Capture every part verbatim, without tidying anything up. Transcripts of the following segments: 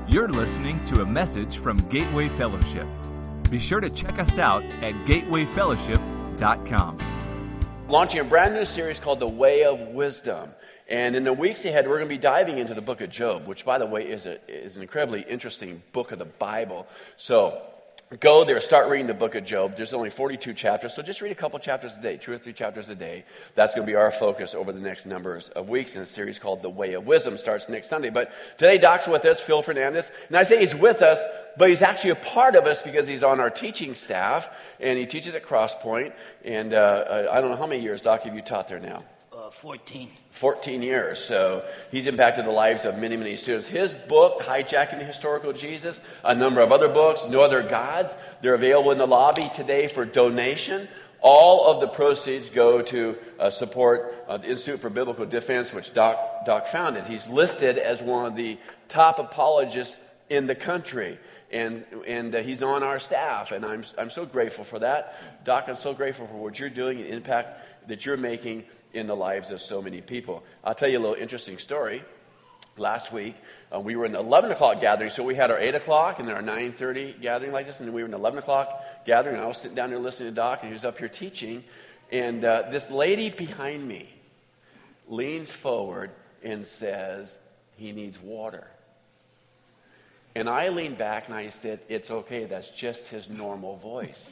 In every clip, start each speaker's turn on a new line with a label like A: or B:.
A: You're listening to a message from Gateway Fellowship. Be sure to check us out at gateway fellowship dot com.
B: Launching a brand new series called The Way of Wisdom. And in the weeks ahead, we're going to be diving into the book of Job, which, by the way, is, a, is an incredibly interesting book of the Bible. So go there, start reading the book of Job. There's only forty-two chapters, so just read a couple chapters a day, two or three chapters a day. That's going to be our focus over the next number of weeks in a series called The Way of Wisdom. Starts next Sunday. But today, Doc's with us, Phil Fernandez. And I say he's with us, but he's actually a part of us because he's on our teaching staff, and he teaches at Crosspoint. And uh, I don't know how many years, Doc, have you taught there now?
C: Uh, fourteen.
B: fourteen years. So he's impacted the lives of many, many students. His book, Hijacking the Historical Jesus, a number of other books, No Other Gods, they're available in the lobby today for donation. All of the proceeds go to uh, support uh, the Institute for Biblical Defense, which Doc, Doc founded. He's listed as one of the top apologists in the country. And and uh, he's on our staff, and I'm I'm so grateful for that. Doc, I'm so grateful for what you're doing and the impact that you're making in the lives of so many people. I'll tell you a little interesting story. Last week, uh, we were in the eleven o'clock gathering, so we had our eight o'clock and then our nine thirty gathering like this, and then we were in the eleven o'clock gathering, and I was sitting down there listening to Doc, and he was up here teaching, and uh, this lady behind me leans forward and says, he needs water. And I leaned back and I said, it's okay, that's just his normal voice.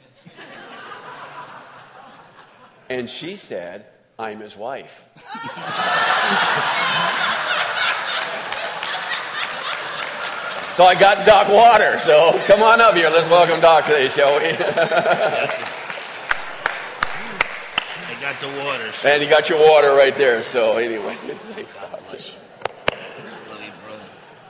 B: And she said, I'm his wife. So I got Doc water. So come on up here. Let's welcome Doc today, shall we?
C: I got the water. So.
B: And you got your water right there. So anyway, thanks, Doc.
C: Love you, brother.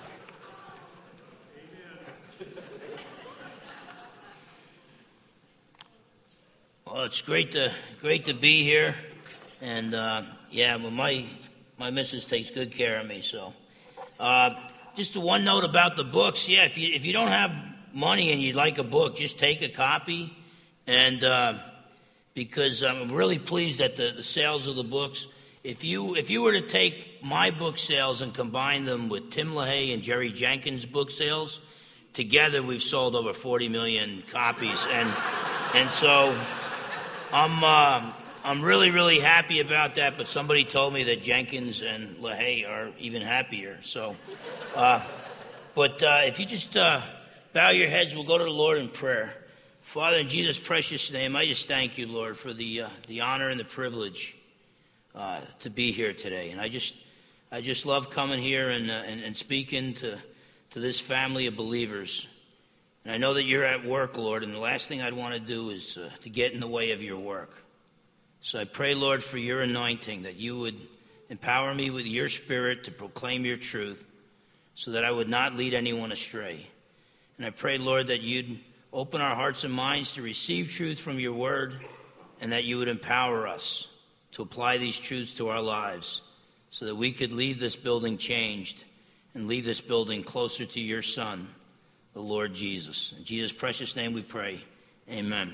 C: Well, it's great to great to be here. And, uh, yeah, well, my my missus takes good care of me, so. Uh, just one note about the books. Yeah, if you if you don't have money and you'd like a book, just take a copy. And uh, because I'm really pleased at the, the sales of the books. If you if you were to take my book sales and combine them with Tim LaHaye and Jerry Jenkins' book sales, together we've sold over forty million copies. And, and so I'm... Uh, I'm really, really happy about that, but somebody told me that Jenkins and LaHaye are even happier. So, uh, but uh, if you just uh, bow your heads, we'll go to the Lord in prayer. Father, in Jesus' precious name, I just thank you, Lord, for the uh, the honor and the privilege uh, to be here today. And I just, I just love coming here and uh, and, and speaking to to this family of believers. And I know that you're at work, Lord, and the last thing I'd want to do is uh, to get in the way of your work. So I pray, Lord, for your anointing, that you would empower me with your spirit to proclaim your truth so that I would not lead anyone astray. And I pray, Lord, that you'd open our hearts and minds to receive truth from your word, and that you would empower us to apply these truths to our lives so that we could leave this building changed and leave this building closer to your Son, the Lord Jesus. In Jesus' precious name we pray. Amen.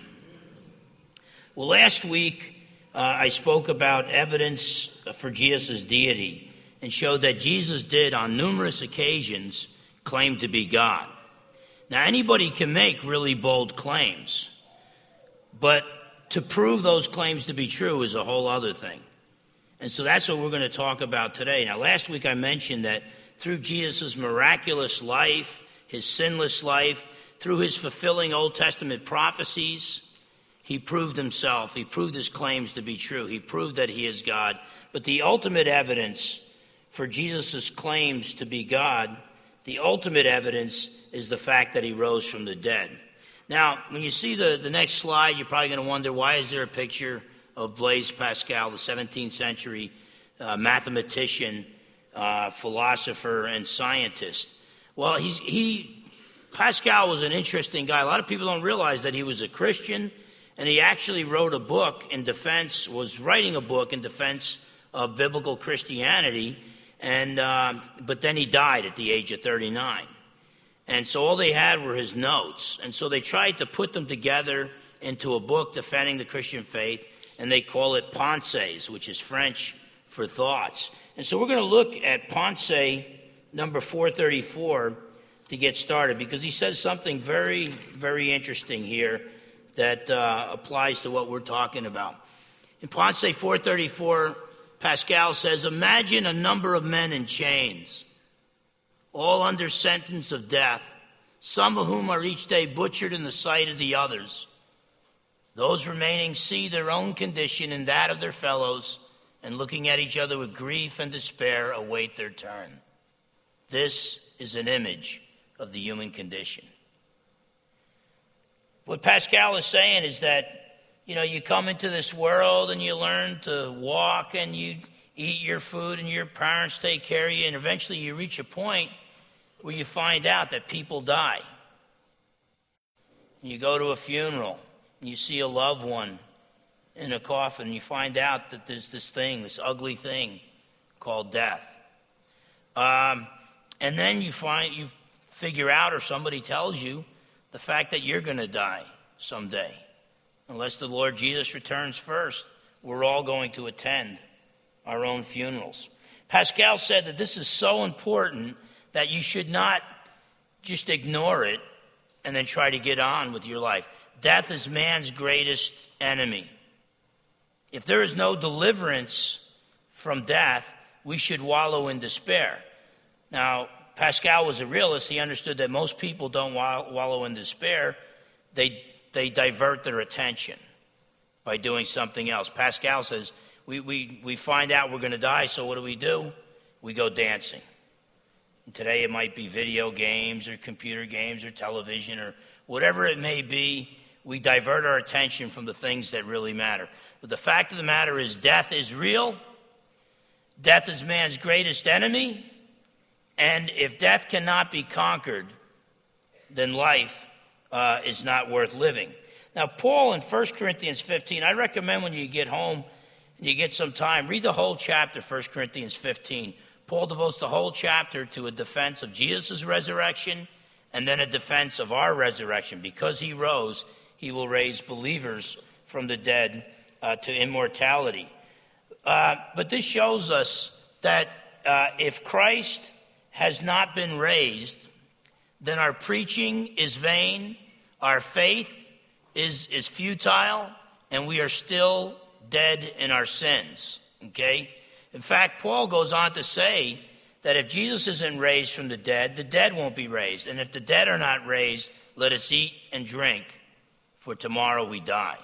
C: Well, last week, Uh, I spoke about evidence for Jesus' deity and showed that Jesus did, on numerous occasions, claim to be God. Now, anybody can make really bold claims, but to prove those claims to be true is a whole other thing. And so that's what we're going to talk about today. Now, last week I mentioned that through Jesus' miraculous life, his sinless life, through his fulfilling Old Testament prophecies, he proved himself. He proved his claims to be true. He proved that he is God. But the ultimate evidence for Jesus' claims to be God, the ultimate evidence is the fact that he rose from the dead. Now, when you see the, the next slide, you're probably going to wonder, why is there a picture of Blaise Pascal, the seventeenth century uh, mathematician, uh, philosopher, and scientist? Well, he's, he Pascal was an interesting guy. A lot of people don't realize that he was a Christian. And he actually wrote a book in defense, was writing a book in defense of biblical Christianity, and uh, but then he died at the age of thirty-nine. And so all they had were his notes. And so they tried to put them together into a book defending the Christian faith, and they call it Pensées, which is French for thoughts. And so we're going to look at Pensée number four thirty-four to get started, because he says something very, very interesting here that uh, applies to what we're talking about. In Ponce four thirty-four, Pascal says, imagine a number of men in chains, all under sentence of death, some of whom are each day butchered in the sight of the others. Those remaining see their own condition and that of their fellows, and looking at each other with grief and despair, await their turn. This is an image of the human condition. What Pascal is saying is that, you know, you come into this world and you learn to walk and you eat your food and your parents take care of you, and eventually you reach a point where you find out that people die. And you go to a funeral and you see a loved one in a coffin, and you find out that there's this thing, this ugly thing called death. Um, and then you find, you figure out, or somebody tells you, the fact that you're going to die someday. Unless the Lord Jesus returns first, we're all going to attend our own funerals. Pascal said that this is so important that you should not just ignore it and then try to get on with your life. Death is man's greatest enemy. If there is no deliverance from death, we should wallow in despair. Now, Pascal was a realist. He understood that most people don't wallow in despair. They, they divert their attention by doing something else. Pascal says, we, we, we find out we're going to die, so what do we do? We go dancing. And today it might be video games or computer games or television or whatever it may be. We divert our attention from the things that really matter. But the fact of the matter is, death is real. Death is man's greatest enemy. And if death cannot be conquered, then life uh, is not worth living. Now, Paul in First Corinthians fifteen, I recommend when you get home and you get some time, read the whole chapter, First Corinthians fifteen. Paul devotes the whole chapter to a defense of Jesus' resurrection and then a defense of our resurrection. Because he rose, he will raise believers from the dead uh, to immortality. Uh, but this shows us that uh, if Christ has not been raised, then our preaching is vain, our faith is, is futile, and we are still dead in our sins, okay? In fact, Paul goes on to say that if Jesus isn't raised from the dead, the dead won't be raised. And if the dead are not raised, let us eat and drink, for tomorrow we die.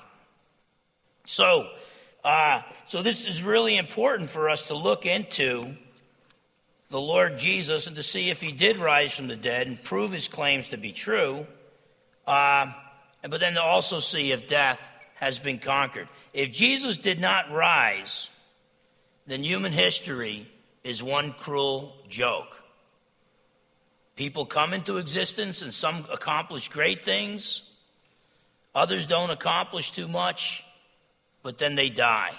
C: So, uh, so this is really important for us to look into the Lord Jesus and to see if he did rise from the dead and prove his claims to be true, uh, but then to also see if death has been conquered. If Jesus did not rise, then human history is one cruel joke. People come into existence and some accomplish great things. Others don't accomplish too much, but then they die.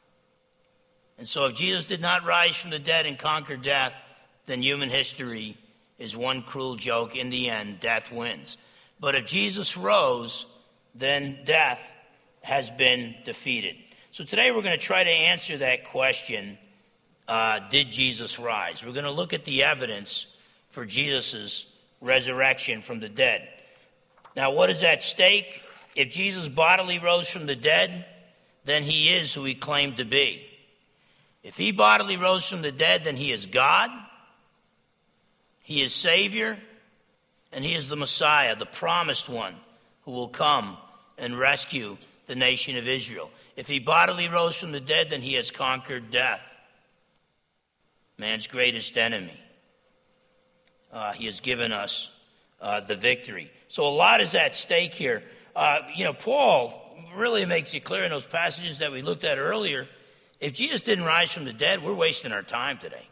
C: And so if Jesus did not rise from the dead and conquer death, then human history is one cruel joke. In the end, death wins. But if Jesus rose, then death has been defeated. So today we're going to try to answer that question, uh, did Jesus rise? We're going to look at the evidence for Jesus' resurrection from the dead. Now, what is at stake? If Jesus bodily rose from the dead, then he is who he claimed to be. If he bodily rose from the dead, then he is God, he is Savior, and he is the Messiah, the promised one, who will come and rescue the nation of Israel. If he bodily rose from the dead, then he has conquered death, man's greatest enemy. Uh, he has given us uh, the victory. So a lot is at stake here. Uh, you know, Paul really makes it clear in those passages that we looked at earlier. If Jesus didn't rise from the dead, we're wasting our time today.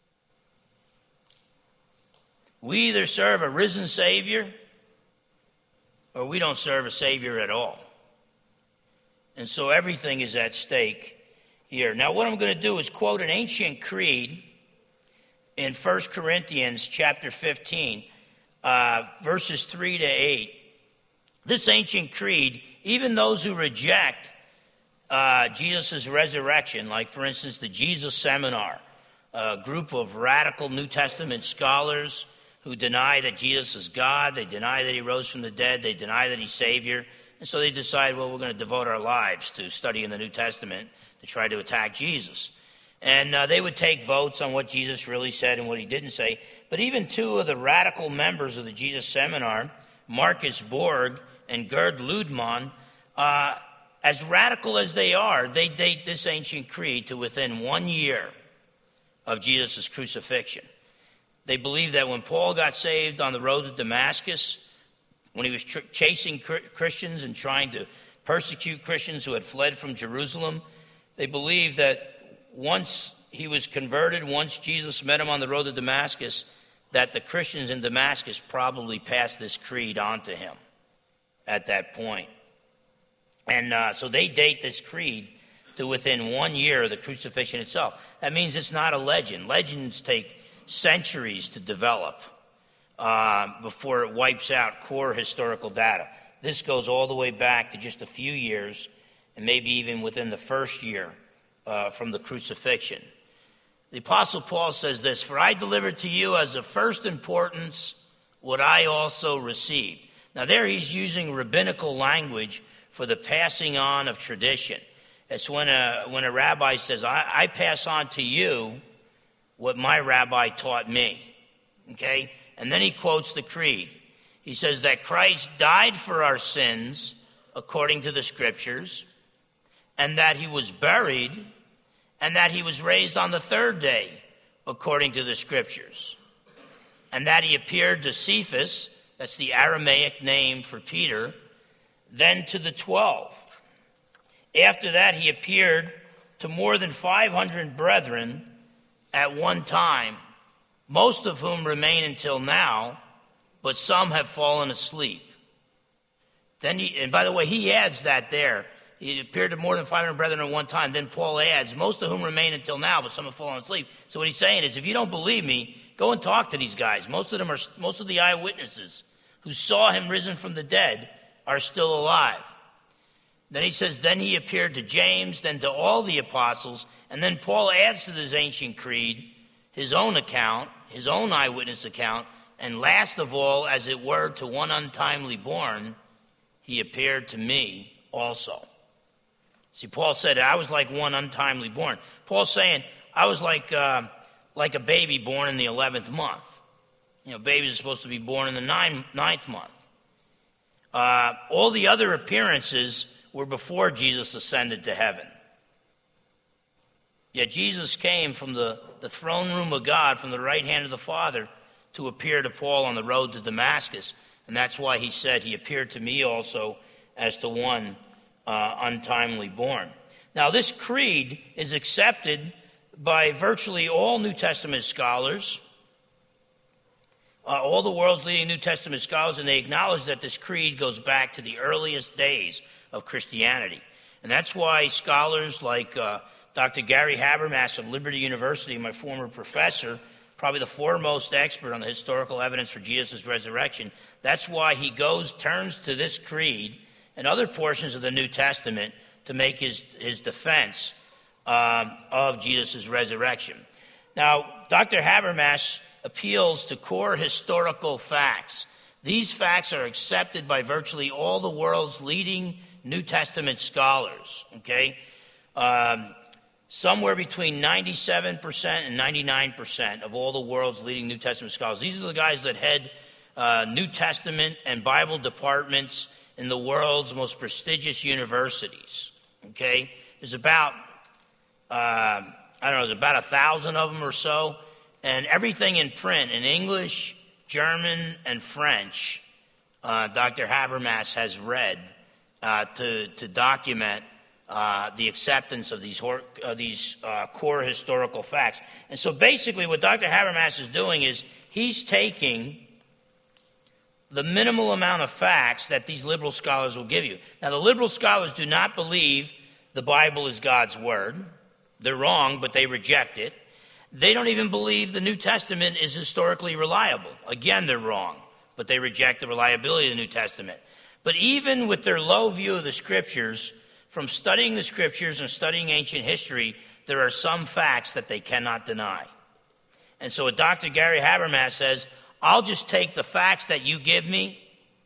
C: We either serve a risen Savior or we don't serve a Savior at all. And so everything is at stake here. Now, what I'm going to do is quote an ancient creed in First Corinthians chapter fifteen, uh, verses three to eight. This ancient creed, even those who reject Uh, Jesus' resurrection, like, for instance, the Jesus Seminar, a group of radical New Testament scholars who deny that Jesus is God. They deny that he rose from the dead. They deny that he's Savior. And so they decide, well, we're going to devote our lives to studying the New Testament to try to attack Jesus. And uh, they would take votes on what Jesus really said and what he didn't say. But even two of the radical members of the Jesus Seminar, Marcus Borg and Gerd Ludemann, uh, as radical as they are, they date this ancient creed to within one year of Jesus' crucifixion. They believe that when Paul got saved on the road to Damascus, when he was tr- chasing cr- Christians and trying to persecute Christians who had fled from Jerusalem, they believe that once he was converted, once Jesus met him on the road to Damascus, that the Christians in Damascus probably passed this creed on to him at that point. And uh, so they date this creed to within one year of the crucifixion itself. That means it's not a legend. Legends take centuries to develop uh, before it wipes out core historical data. This goes all the way back to just a few years, and maybe even within the first year uh, from the crucifixion. The Apostle Paul says this, "For I delivered to you as of first importance what I also received." Now there he's using rabbinical language for the passing on of tradition. It's when a, when a rabbi says, I, I pass on to you what my rabbi taught me. Okay? And then he quotes the creed. He says that Christ died for our sins according to the scriptures, and that he was buried, and that he was raised on the third day according to the scriptures, and that he appeared to Cephas, that's the Aramaic name for Peter, then to the twelve. After that, he appeared to more than five hundred brethren at one time, most of whom remain until now, but some have fallen asleep. Then, he, and by the way, he adds that there. He appeared to more than five hundred brethren at one time. Then Paul adds, most of whom remain until now, but some have fallen asleep. So what he's saying is, if you don't believe me, go and talk to these guys. Most of them are, most of the eyewitnesses who saw him risen from the dead are still alive. Then he says, then he appeared to James, then to all the apostles, and then Paul adds to this ancient creed his own account, his own eyewitness account, and last of all, as it were, to one untimely born, he appeared to me also. See, Paul said, I was like one untimely born. Paul's saying, I was like uh, like a baby born in the eleventh month. You know, babies are supposed to be born in the nine, ninth month. Uh, all the other appearances were before Jesus ascended to heaven. Yet Jesus came from the, the throne room of God, from the right hand of the Father, to appear to Paul on the road to Damascus. And that's why he said, he appeared to me also as to one uh, untimely born. Now, this creed is accepted by virtually all New Testament scholars, uh, all the world's leading New Testament scholars, and they acknowledge that this creed goes back to the earliest days of Christianity. And that's why scholars like uh, Doctor Gary Habermas of Liberty University, my former professor, probably the foremost expert on the historical evidence for Jesus' resurrection, that's why he goes, turns to this creed and other portions of the New Testament to make his, his defense um, of Jesus' resurrection. Now, Doctor Habermas appeals to core historical facts. These facts are accepted by virtually all the world's leading New Testament scholars, okay? Um, somewhere between ninety-seven percent and ninety-nine percent of all the world's leading New Testament scholars. These are the guys that head uh, New Testament and Bible departments in the world's most prestigious universities, okay? There's about, uh, I don't know, there's about a thousand of them or so, and everything in print, in English, German, and French, uh, Doctor Habermas has read uh, to, to document uh, the acceptance of these, hor- uh, these uh, core historical facts. And so basically what Doctor Habermas is doing is he's taking the minimal amount of facts that these liberal scholars will give you. Now, the liberal scholars do not believe the Bible is God's word. They're wrong, but they reject it. They don't even believe the New Testament is historically reliable. Again, they're wrong, but they reject the reliability of the New Testament. But even with their low view of the Scriptures, from studying the Scriptures and studying ancient history, there are some facts that they cannot deny. And so what Doctor Gary Habermas says, I'll just take the facts that you give me,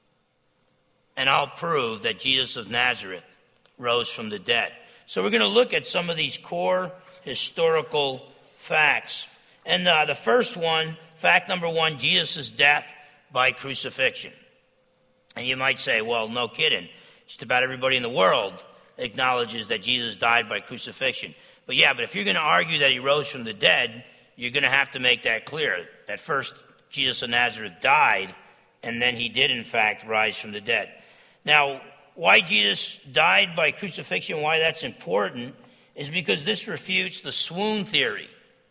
C: and I'll prove that Jesus of Nazareth rose from the dead. So we're going to look at some of these core historical facts. And uh, the first one, fact number one, Jesus' death by crucifixion. And you might say, well, no kidding. Just about everybody in the world acknowledges that Jesus died by crucifixion. But yeah, but if you're going to argue that he rose from the dead, you're going to have to make that clear. That first Jesus of Nazareth died, and then he did in fact rise from the dead. Now, why Jesus died by crucifixion, why that's important, is because this refutes the swoon theory.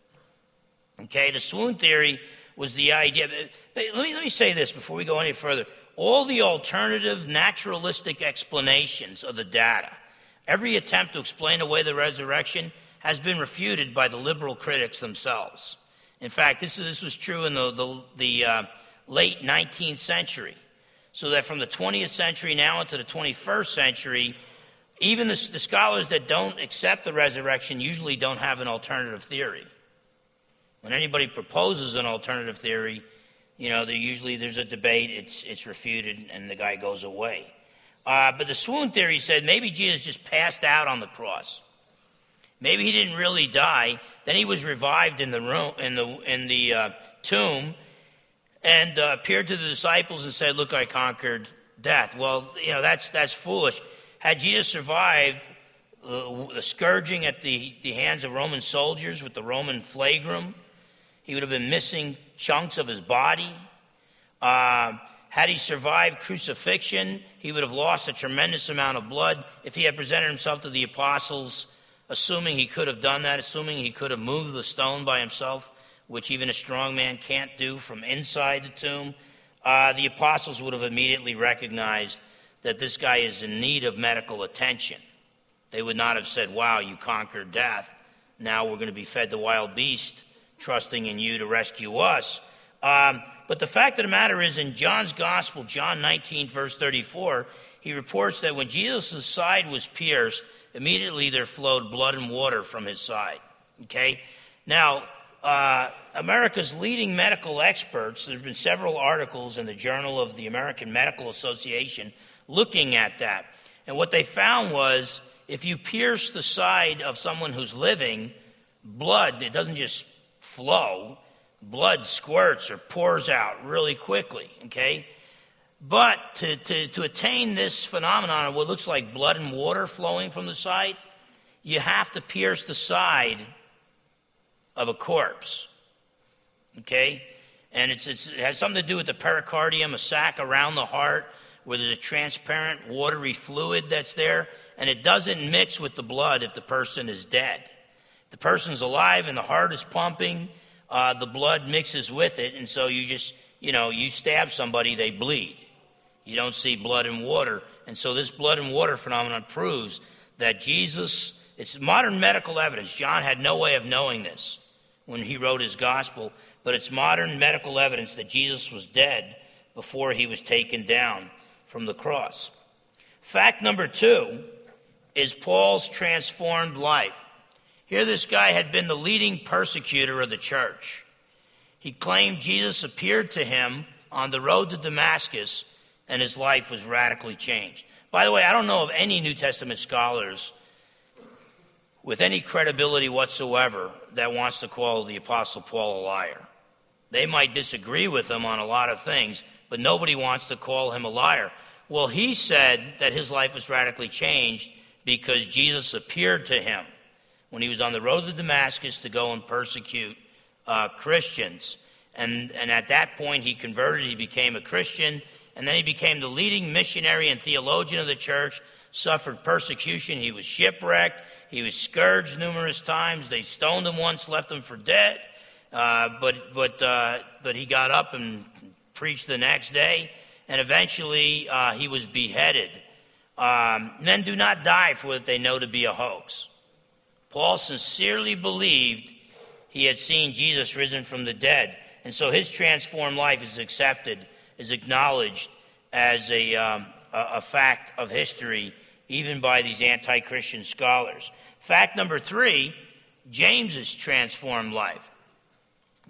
C: Okay, the swoon theory was the idea. But let me, let me say this before we go any further. All the alternative naturalistic explanations of the data, every attempt to explain away the resurrection has been refuted by the liberal critics themselves. In fact, this, this was true in the, the, the uh, late nineteenth century. So that from the twentieth century now into the twenty-first century, even the, the scholars that don't accept the resurrection usually don't have an alternative theory. When anybody proposes an alternative theory, you know, there usually there's a debate, it's it's refuted, and the guy goes away. Uh, but the swoon theory said maybe Jesus just passed out on the cross. Maybe he didn't really die. Then he was revived in the room, in the in the uh, tomb, and uh, appeared to the disciples and said, "Look, I conquered death." Well, you know that's that's foolish. Had Jesus survived uh, the scourging at the, the hands of Roman soldiers with the Roman flagrum, he would have been missing chunks of his body. Uh, had he survived crucifixion, he would have lost a tremendous amount of blood. If he had presented himself to the apostles, assuming he could have done that, assuming he could have moved the stone by himself, which even a strong man can't do from inside the tomb, uh, the apostles would have immediately recognized that this guy is in need of medical attention. They would not have said, wow, you conquered death. Now we're going to be fed to wild beasts, trusting in you to rescue us. Um, but the fact of the matter is, in John's Gospel, John nineteen, verse thirty-four, he reports that when Jesus' side was pierced, immediately there flowed blood and water from his side. Okay? Now, uh, America's leading medical experts, there have been several articles in the Journal of the American Medical Association looking at that. And what they found was, if you pierce the side of someone who's living, blood, it doesn't just flow, blood squirts or pours out really quickly, okay? But to, to, to attain this phenomenon of what looks like blood and water flowing from the side, you have to pierce the side of a corpse, okay? And it's, it's, it has something to do with the pericardium, a sac around the heart, where there's a transparent, watery fluid that's there, and it doesn't mix with the blood if the person is dead. If the person's alive and the heart is pumping, uh, the blood mixes with it, and so you just, you know, you stab somebody, they bleed. You don't see blood and water. And so this blood and water phenomenon proves that Jesus, it's modern medical evidence. John had no way of knowing this when he wrote his gospel, but it's modern medical evidence that Jesus was dead before he was taken down from the cross. Fact number two is Paul's transformed life. Here this guy had been the leading persecutor of the church. He claimed Jesus appeared to him on the road to Damascus, and his life was radically changed. By the way, I don't know of any New Testament scholars with any credibility whatsoever that wants to call the Apostle Paul a liar. They might disagree with him on a lot of things, but nobody wants to call him a liar. Well, he said that his life was radically changed because Jesus appeared to him when he was on the road to Damascus to go and persecute uh, Christians. And, and at that point, he converted, he became a Christian, and then he became the leading missionary and theologian of the church, suffered persecution. He was shipwrecked. He was scourged numerous times. They stoned him once, left him for dead. Uh, but but uh, but he got up and preached the next day, and eventually uh, he was beheaded. Um, men do not die for what they know to be a hoax. Paul sincerely believed he had seen Jesus risen from the dead, and so his transformed life is accepted, is acknowledged as a, um, a, a fact of history, even by these anti-Christian scholars. Fact number three, James's transformed life.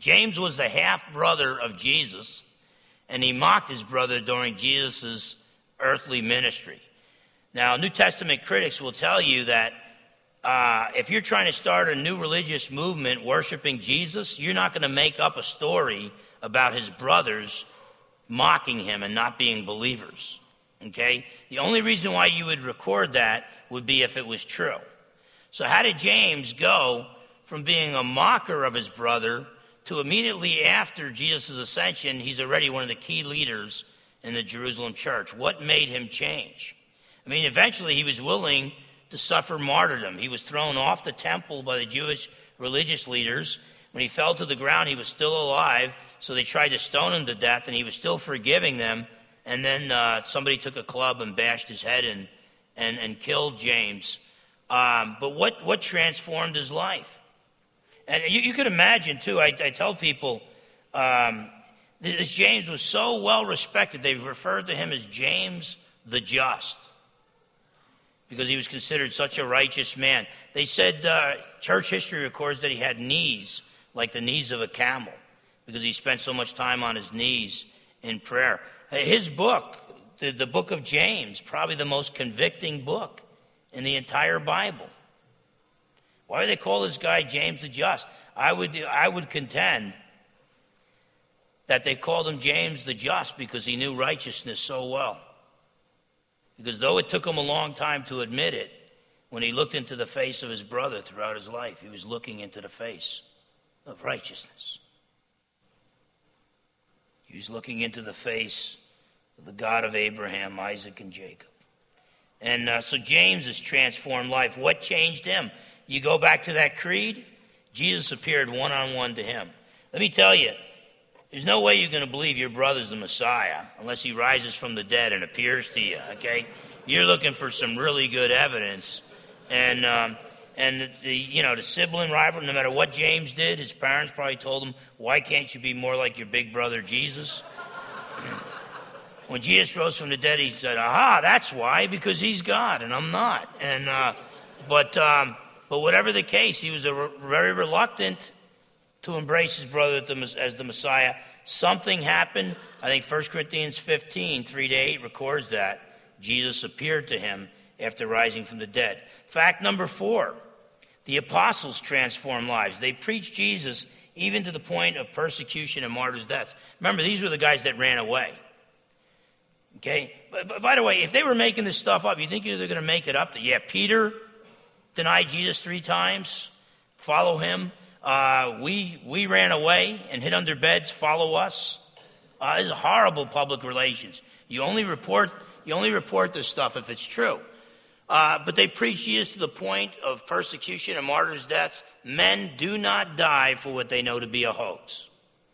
C: James was the half-brother of Jesus, and he mocked his brother during Jesus' earthly ministry. Now, New Testament critics will tell you that uh, if you're trying to start a new religious movement worshiping Jesus, you're not going to make up a story about his brothers mocking him and not being believers. Okay? The only reason why you would record that would be if it was true. So how did James go from being a mocker of his brother to immediately after Jesus' ascension, he's already one of the key leaders in the Jerusalem church? What made him change? I mean, eventually he was willing to suffer martyrdom. He was thrown off the temple by the Jewish religious leaders. When he fell to the ground, he was still alive, so they tried to stone him to death, and he was still forgiving them. And then uh, somebody took a club and bashed his head in and, and killed James. Um, but what, what transformed his life? And you, you could imagine, too, I, I tell people, um, this James was so well respected, they referred to him as James the Just, because he was considered such a righteous man. They said uh, church history records that he had knees like the knees of a camel, because he spent so much time on his knees in prayer. His book, the, the book of James, probably the most convicting book in the entire Bible. Why do they call this guy James the Just? I would, I would contend that they called him James the Just because he knew righteousness so well. Because though it took him a long time to admit it, when he looked into the face of his brother throughout his life, he was looking into the face of righteousness. He was looking into the face of the God of Abraham, Isaac, and Jacob. And uh, so James' transformed life. What changed him? You go back to that creed, Jesus appeared one-on-one to him. Let me tell you, there's no way you're going to believe your brother's the Messiah unless he rises from the dead and appears to you, okay? You're looking for some really good evidence. And, um, and the, you know, the sibling rivalry, no matter what James did, his parents probably told him, why can't you be more like your big brother Jesus? When Jesus rose from the dead, he said, aha, that's why, because he's God and I'm not. And uh, But um, but whatever the case, he was a re- very reluctant to embrace his brother as the Messiah. Something happened. I think First Corinthians fifteen, three to eight records that. Jesus appeared to him after rising from the dead. Fact number four, the apostles transformed lives. They preached Jesus even to the point of persecution and martyrs' deaths. Remember, these were the guys that ran away. Okay? But, but by the way, if they were making this stuff up, you think they're going to make it up? Yeah, Peter denied Jesus three times. Follow him. Uh, we we ran away and hid under beds. Follow us. Uh, this is horrible public relations. You only report you only report this stuff if it's true. Uh, but they preach Jesus to the point of persecution and martyrs' deaths. Men do not die for what they know to be a hoax.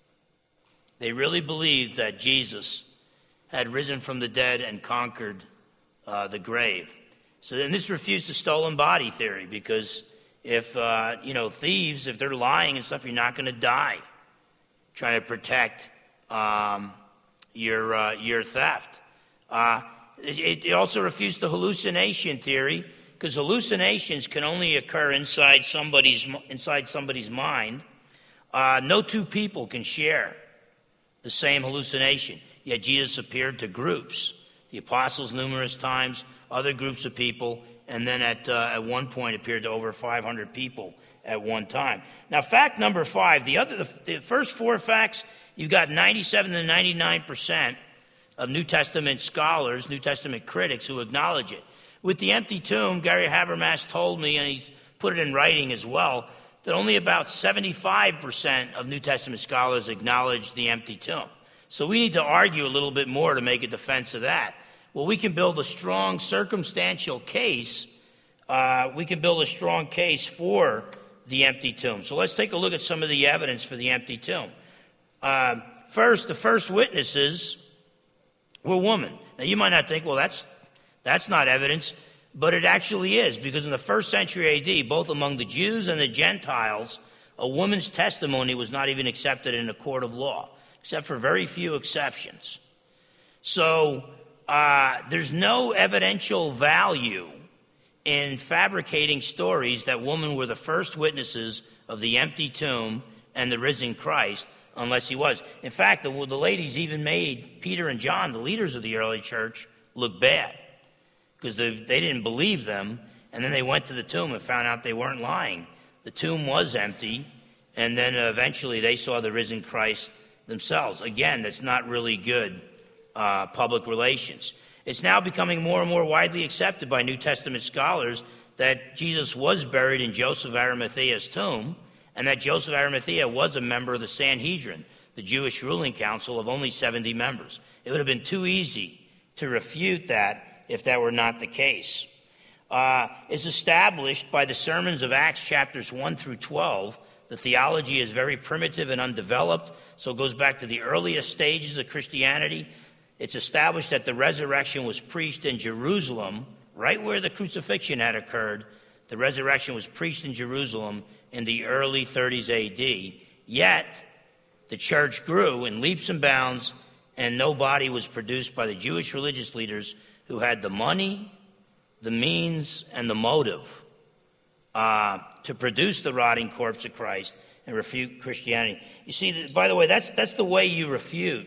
C: They really believed that Jesus had risen from the dead and conquered uh, the grave. So then this refutes the stolen body theory, because if, uh, you know, thieves, if they're lying and stuff, you're not going to die trying to protect um, your uh, your theft. Uh, it, it also refutes the hallucination theory, because hallucinations can only occur inside somebody's inside somebody's mind. Uh, no two people can share the same hallucination. Yet Jesus appeared to groups, the apostles numerous times, other groups of people, and then at uh, at one point appeared to over five hundred people at one time. Now, fact number five, the other, the, the first four facts, you've got ninety-seven to ninety-nine percent of New Testament scholars, New Testament critics who acknowledge it. With the empty tomb, Gary Habermas told me, and he's put it in writing as well, that only about seventy-five percent of New Testament scholars acknowledge the empty tomb. So we need to argue a little bit more to make a defense of that. Well, we can build a strong circumstantial case. Uh, we can build a strong case for the empty tomb. So let's take a look at some of the evidence for the empty tomb. Uh, first, the first witnesses were women. Now, you might not think, well, that's that's not evidence, but it actually is, because in the first century A D, both among the Jews and the Gentiles, a woman's testimony was not even accepted in a court of law, except for very few exceptions. So uh, there's no evidential value in fabricating stories that women were the first witnesses of the empty tomb and the risen Christ unless he was. In fact, the, the ladies even made Peter and John, the leaders of the early church, look bad because they, they didn't believe them, and then they went to the tomb and found out they weren't lying. The tomb was empty, and then eventually they saw the risen Christ themselves. Again, that's not really good uh, public relations. It's now becoming more and more widely accepted by New Testament scholars that Jesus was buried in Joseph of Arimathea's tomb, and that Joseph of Arimathea was a member of the Sanhedrin, the Jewish ruling council of only seventy members. It would have been too easy to refute that if that were not the case. Uh, it's established by the sermons of Acts chapters one through twelve. The theology is very primitive and undeveloped, so it goes back to the earliest stages of Christianity. It's established that the resurrection was preached in Jerusalem, right where the crucifixion had occurred. The resurrection was preached in Jerusalem in the early thirties A D. Yet, the church grew in leaps and bounds, and no body was produced by the Jewish religious leaders who had the money, the means, and the motive uh, to produce the rotting corpse of Christ and refute Christianity. You see, by the way, that's that's the way you refute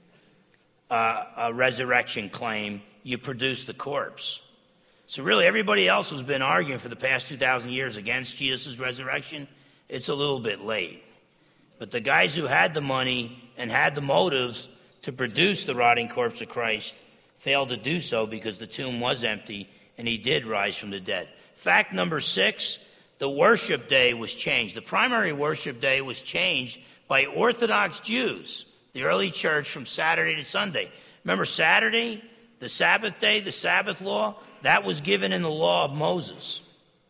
C: uh, a resurrection claim. You produce the corpse. So really, everybody else who's been arguing for the past two thousand years against Jesus' resurrection, it's a little bit late. But the guys who had the money and had the motives to produce the rotting corpse of Christ failed to do so because the tomb was empty and he did rise from the dead. Fact number six, the worship day was changed. The primary worship day was changed by Orthodox Jews, the early church, from Saturday to Sunday. Remember Saturday, the Sabbath day, the Sabbath law? That was given in the law of Moses.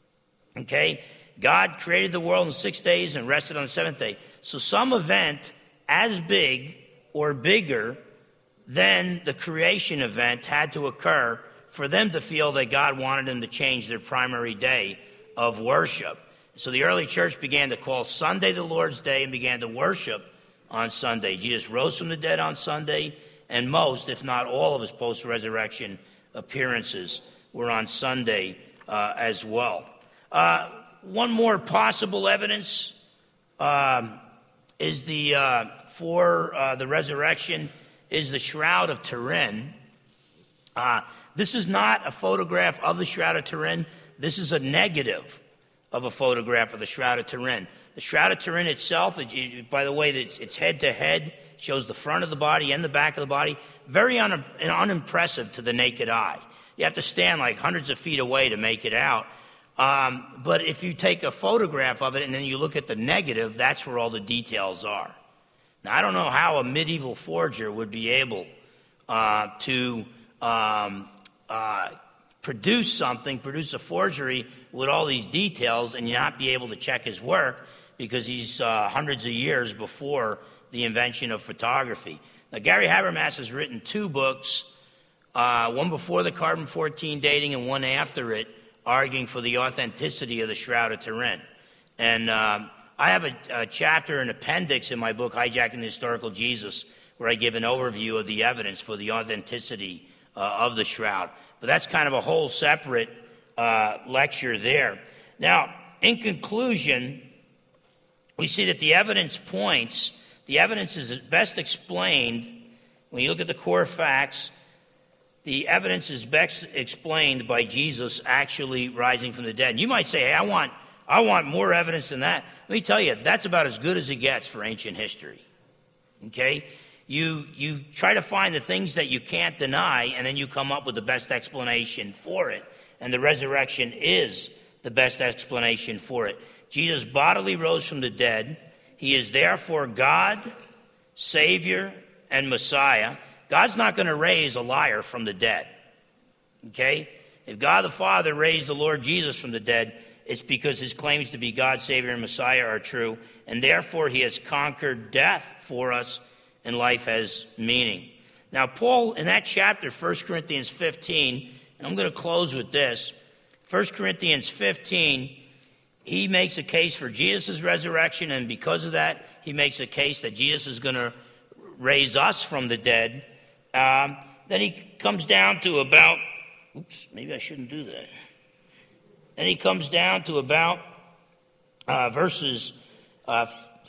C: Okay? God created the world in six days and rested on the seventh day. So some event as big or bigger than the creation event had to occur for them to feel that God wanted them to change their primary day of worship. So the early church began to call Sunday the Lord's Day and began to worship on Sunday. Jesus rose from the dead on Sunday, and most, if not all, of his post-resurrection appearances were on Sunday uh, as well. Uh, one more possible evidence um, is the uh, for uh, the resurrection is the Shroud of Turin. Uh, this is not a photograph of the Shroud of Turin. This is a negative of a photograph of the Shroud of Turin. The Shroud of Turin itself, it, it, by the way, it's, it's head-to-head, shows the front of the body and the back of the body. Very un, unimpressive to the naked eye. You have to stand like hundreds of feet away to make it out. Um, but if you take a photograph of it and then you look at the negative, that's where all the details are. Now, I don't know how a medieval forger would be able uh, to um, uh, produce something, produce a forgery with all these details and not be able to check his work because he's uh, hundreds of years before the invention of photography. Now, Gary Habermas has written two books, uh, one before the carbon fourteen dating and one after it, arguing for the authenticity of the Shroud of Turin. And uh, I have a, a chapter, an appendix in my book, Hijacking the Historical Jesus, where I give an overview of the evidence for the authenticity uh, of the shroud. But that's kind of a whole separate uh, lecture there. Now, in conclusion, we see that the evidence points, the evidence is best explained, when you look at the core facts, the evidence is best explained by Jesus actually rising from the dead. And you might say, hey, I want, I want more evidence than that. Let me tell you, that's about as good as it gets for ancient history. Okay? You, you try to find the things that you can't deny, and then you come up with the best explanation for it. And the resurrection is the best explanation for it. Jesus bodily rose from the dead. He is therefore God, Savior, and Messiah. God's not going to raise a liar from the dead. Okay? If God the Father raised the Lord Jesus from the dead, it's because his claims to be God, Savior, and Messiah are true, and therefore he has conquered death for us, and life has meaning. Now, Paul, in that chapter, First Corinthians fifteen, and I'm going to close with this. First Corinthians fifteen, he makes a case for Jesus' resurrection, and because of that, he makes a case that Jesus is going to raise us from the dead. Um, then he comes down to about, oops, maybe I shouldn't do that. Then he comes down to about uh, verses uh,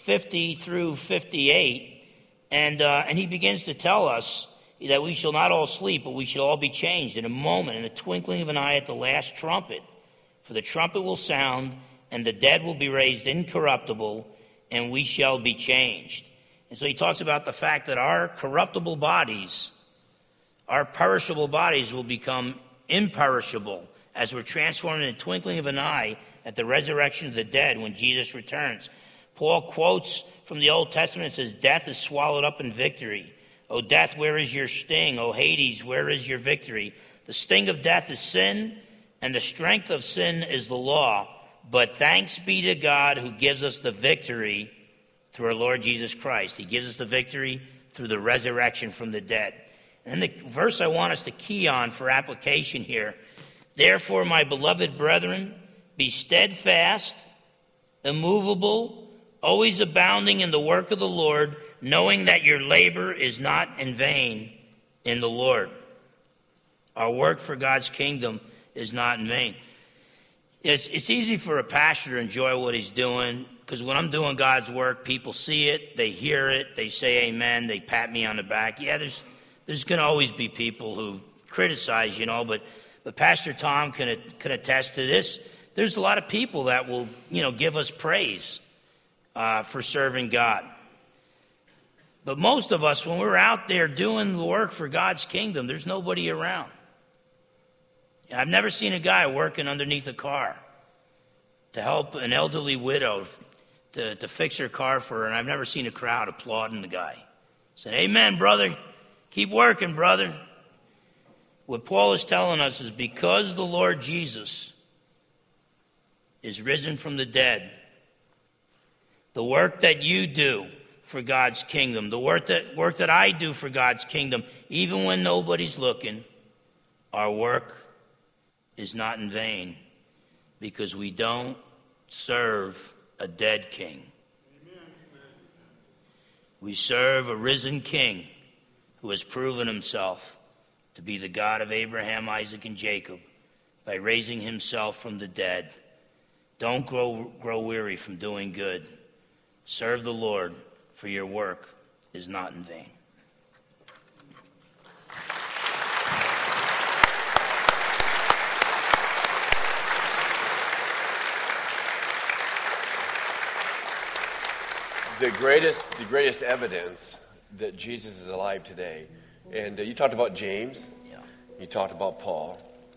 C: fifty through fifty-eight, and uh, and he begins to tell us that we shall not all sleep, but we shall all be changed in a moment, in the twinkling of an eye at the last trumpet. For the trumpet will sound, and the dead will be raised incorruptible, and we shall be changed. And so he talks about the fact that our corruptible bodies, our perishable bodies will become imperishable as we're transformed in the twinkling of an eye at the resurrection of the dead when Jesus returns. Paul quotes from the Old Testament and says, death is swallowed up in victory. O death, where is your sting? O Hades, where is your victory? The sting of death is sin, and the strength of sin is the law. But thanks be to God who gives us the victory through our Lord Jesus Christ. He gives us the victory through the resurrection from the dead. And the verse I want us to key on for application here, therefore, my beloved brethren, be steadfast, immovable, always abounding in the work of the Lord, knowing that your labor is not in vain in the Lord. Our work for God's kingdom is not in vain. It's, it's easy for a pastor to enjoy what he's doing, because when I'm doing God's work, people see it, they hear it, they say amen, they pat me on the back. Yeah, there's there's going to always be people who criticize, you know, but, but Pastor Tom can, can attest to this. There's a lot of people that will, you know, give us praise uh, for serving God. But most of us, when we're out there doing the work for God's kingdom, there's nobody around. I've never seen a guy working underneath a car to help an elderly widow to, to fix her car for her, and I've never seen a crowd applauding the guy. Saying, amen, brother. Keep working, brother. What Paul is telling us is because the Lord Jesus is risen from the dead, the work that you do for God's kingdom, the work that, work that I do for God's kingdom, even when nobody's looking, our work is not in vain, because we don't serve a dead king. Amen. We serve a risen king who has proven himself to be the God of Abraham, Isaac, and Jacob by raising himself from the dead. Don't grow, grow weary from doing good. Serve the Lord, for your work is not in vain.
B: The greatest, the greatest evidence that Jesus is alive today, and uh, you talked about James,
C: yeah.
B: You talked about Paul,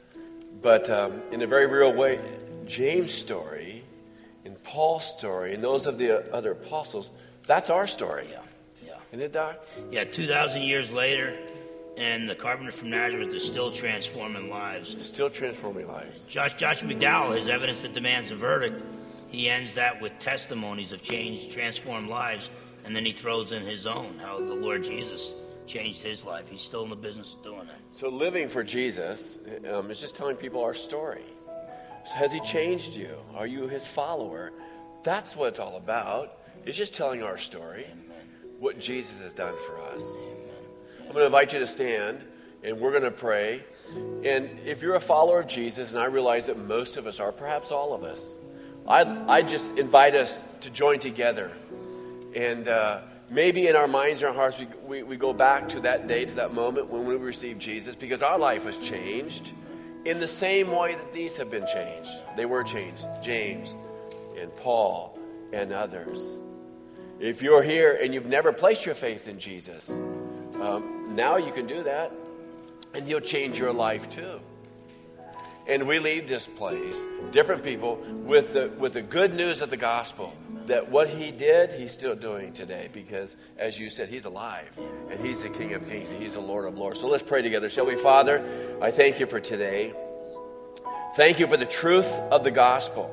B: but um, in a very real way, James' story and Paul's story and those of the other apostles, that's our story.
C: Yeah, yeah.
B: Isn't it, Doc?
C: Yeah, two thousand years later, and the carpenter from Nazareth is still transforming lives.
B: Still transforming lives.
C: Josh, Josh McDowell, his evidence that demands a verdict, he ends that with testimonies of change, transformed lives, and then he throws in his own, how the Lord Jesus changed his life. He's still in the business of doing that.
B: So living for Jesus um, is just telling people our story. So has he changed you? Are you his follower? That's what it's all about. It's just telling our story,
C: Amen.
B: What Jesus has done for us.
C: Amen.
B: I'm going to invite you to stand, and we're going to pray. And if you're a follower of Jesus, and I realize that most of us are, perhaps all of us, I I just invite us to join together. And uh, maybe in our minds and our hearts, we, we, we go back to that day, to that moment when we received Jesus, because our life has changed in the same way that these have been changed. They were changed. James and Paul and others. If you're here and you've never placed your faith in Jesus, um, now you can do that, and he'll change your life too. And we leave this place, different people, with the with the good news of the gospel, that what he did, he's still doing today, because, as you said, he's alive, and he's the King of Kings, and he's the Lord of Lords. So let's pray together, shall we? Father, I thank you for today. Thank you for the truth of the gospel.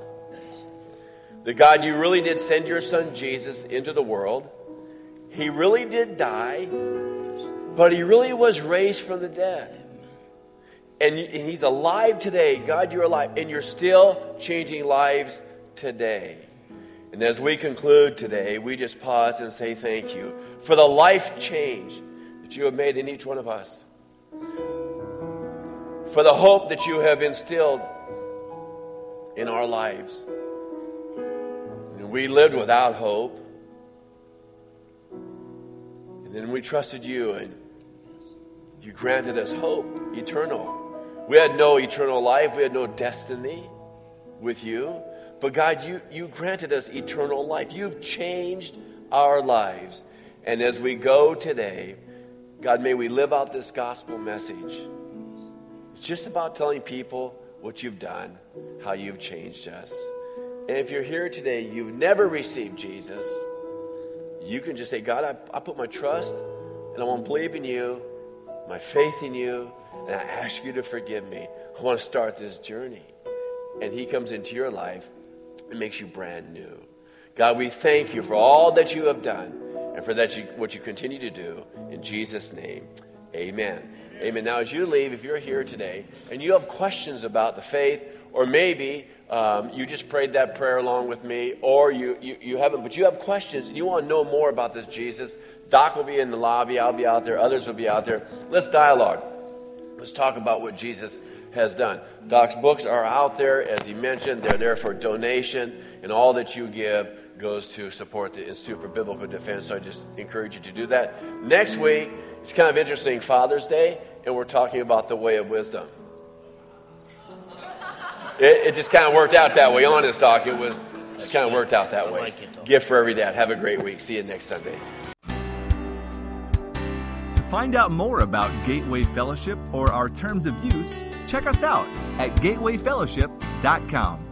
B: That, God, you really did send your son Jesus into the world. He really did die, but he really was raised from the dead. And he's alive today. God, you're alive, and you're still changing lives today. And as we conclude today, we just pause and say thank you for the life change that you have made in each one of us. For the hope that you have instilled in our lives. And we lived without hope. And then we trusted you, and you granted us hope, eternal. We had no eternal life. We had no destiny with you. But God, you, you granted us eternal life. You've changed our lives. And as we go today, God, may we live out this gospel message. It's just about telling people what you've done, how you've changed us. And if you're here today, you've never received Jesus, you can just say, God, I, I put my trust and I want to believe in you, my faith in you, and I ask you to forgive me. I want to start this journey. And he comes into your life and makes you brand new. God, we thank you for all that you have done and for that you, what you continue to do. In Jesus' name, amen. Amen. Now, as you leave, if you're here today and you have questions about the faith, or maybe um, you just prayed that prayer along with me, or you, you, you haven't, but you have questions and you want to know more about this Jesus, Doc will be in the lobby, I'll be out there, others will be out there. Let's dialogue. Let's talk about what Jesus has done. Doc's books are out there, as he mentioned. They're there for donation, and all that you give goes to support the Institute for Biblical Defense, so I just encourage you to do that. Next week, it's kind of interesting, Father's Day, and we're talking about the way of wisdom. It, it just kind of worked out that way. Honest, Doc, it was just kind of worked out that way. Gift for every dad. Have a great week. See you next Sunday.
A: To find out more about Gateway Fellowship or our terms of use, check us out at gateway fellowship dot com.